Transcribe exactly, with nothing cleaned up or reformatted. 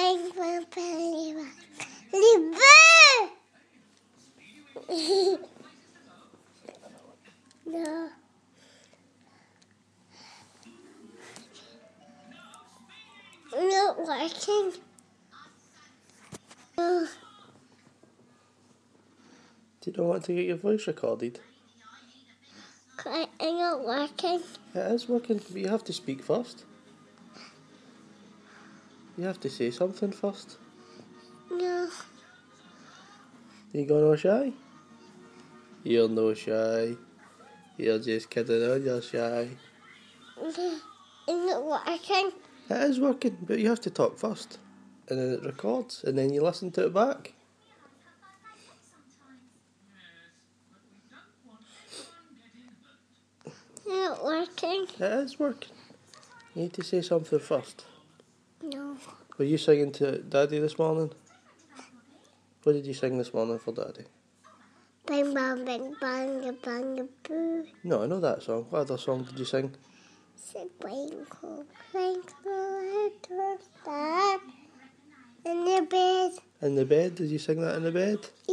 Bang, bang, bang, bang. No. Not working. No. Do you not want to get your voice recorded? It's not working. It is working, but you have to speak first. You have to say something first. No. You go no shy? You're no shy. You're just kidding on, you're shy. It's not working. It is working, but you have to talk first. And then it records, and then you listen to it back. It's not working. It is working. You need to say something first. No. Were you singing to Daddy this morning? What did you sing this morning for Daddy? Bang, bang, bang, bang, bang, boo. No, I know that song. What other song did you sing? Twinkle, twinkle, little star in the bed. In the bed? Did you sing that in the bed?